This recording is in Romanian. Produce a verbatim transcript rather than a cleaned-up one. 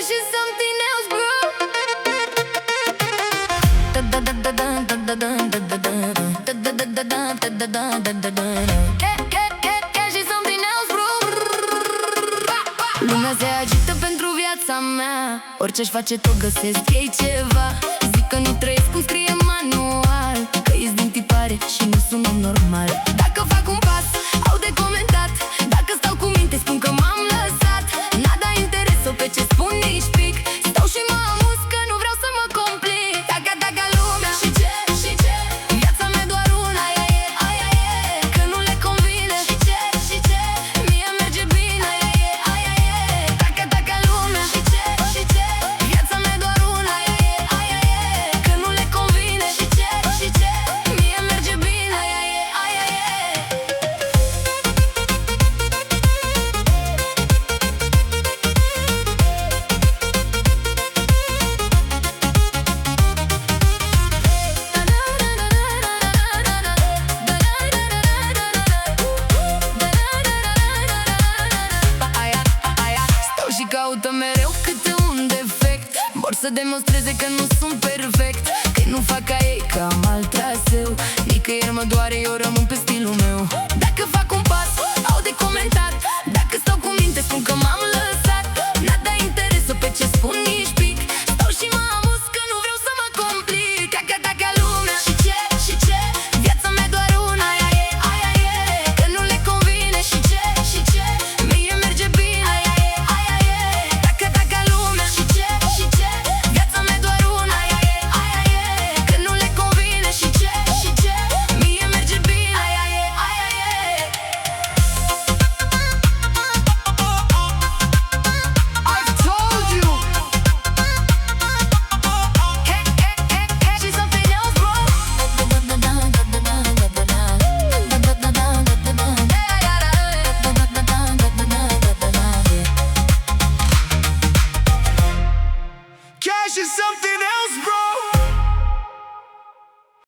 she's something else, bro. Da da da da da da da da da da da da da da da da da da da da. Yeah, yeah, yeah, yeah, she's something else, bro. Lumea se agită pentru viața mea. Orice-aș face tot găsesc ei ceva. Zic că nu trăiesc cum scrie manual, că ești din tipare și nu sunt om normal. Dacă fac un pas, au de comentat. Dacă stau cu minte, spun că m-am lăsat. N-a dat interes sau pe ce spun nici pic. Stau și mă amuz că nu vreau să mă complic. Taca, taca lumea. Și ce, și ce? Viața mea doar una, aia e, aia e. Că nu le convine. Și ce, și ce? Mie merge bine, aia e, aia e. Taca, taca lumea. Și ce, și ce? Viața mea doar una, aia e, aia e. Că nu le convine. Și ce, și ce? Mie merge bine, aia e, aia e. Stau și caută mereu câte un defect. Vor să demonstreze că nu sunt perfect, că nu fac ca ei, că am alt traseu. Nicăieri mă doare, eu rămân pe stilul meu. Dacă fac un pas, au de comentat.